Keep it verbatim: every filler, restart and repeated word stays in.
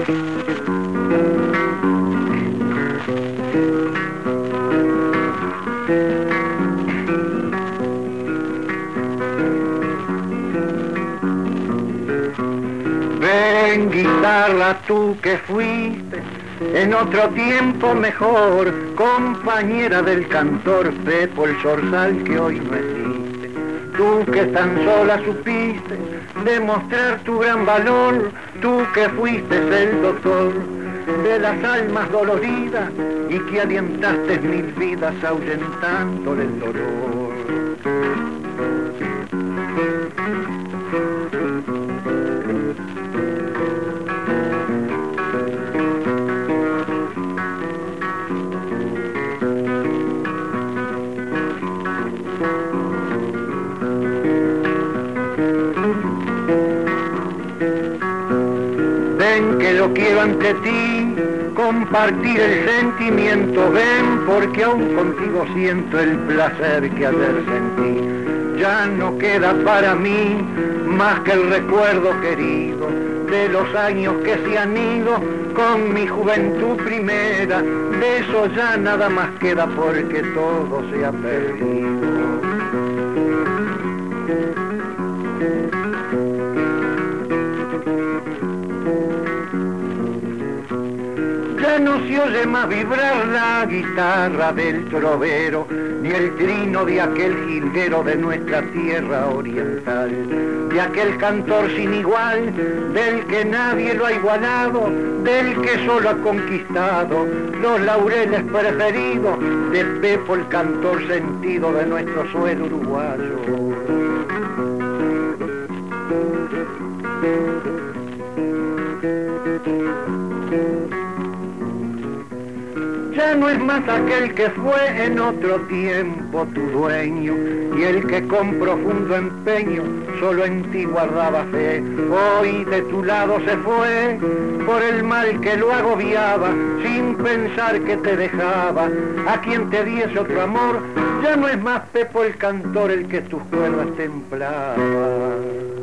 Ven, guitarra, tú que fuiste en otro tiempo mejor, compañera del cantor Pepo el Zorzal que hoy no existe. Tú que tan sola supiste demostrar tu gran valor, tú que fuiste el doctor de las almas doloridas y que alientaste mil vidas ahuyentándole el dolor. Ven que lo quiero ante ti, compartir el sentimiento, ven porque aún contigo siento el placer que ayer sentí. Ya no queda para mí más que el recuerdo querido de los años que se han ido con mi juventud primera, de eso ya nada más queda porque todo se ha perdido. Ya no se oye más vibrar la guitarra del trovero, ni el trino de aquel jilguero de nuestra tierra oriental, de aquel cantor sin igual, del que nadie lo ha igualado, del que solo ha conquistado los laureles preferidos, de Pepo el cantor sentido de nuestro suelo uruguayo. Ya no es más aquel que fue en otro tiempo tu dueño y el que con profundo empeño solo en ti guardaba fe. Hoy de tu lado se fue por el mal que lo agobiaba, sin pensar que te dejaba a quien te diese otro amor. Ya no es más Pepo el cantor el que tus cuerdas templaba.